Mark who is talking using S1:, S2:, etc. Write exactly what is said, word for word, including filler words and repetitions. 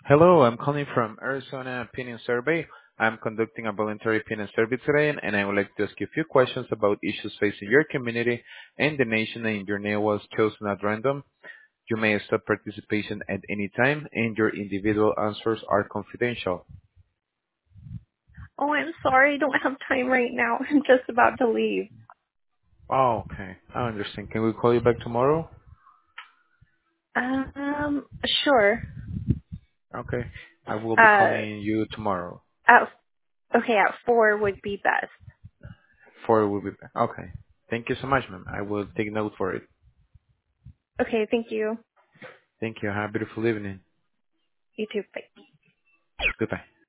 S1: Hello, I'm calling from Arizona Opinion Survey. I'm conducting a voluntary opinion survey today, and I would like to ask you a few questions about issues facing your community and the nation, and your name was chosen at random. You may stop participation at any time, and your individual answers are confidential.
S2: Oh, I'm sorry. I don't have time right now. I'm just about to leave.
S1: Oh, okay. I understand. Can we call you back tomorrow?
S2: Um, sure.
S1: Okay. I will be
S2: Uh,
S1: calling you tomorrow.
S2: at, okay, at four would be best.
S1: Four will be back. Okay. Thank you so much, ma'am. I will take note for it.
S2: Okay, thank you.
S1: Thank you. Have a beautiful evening.
S2: You too. Bye.
S1: Goodbye.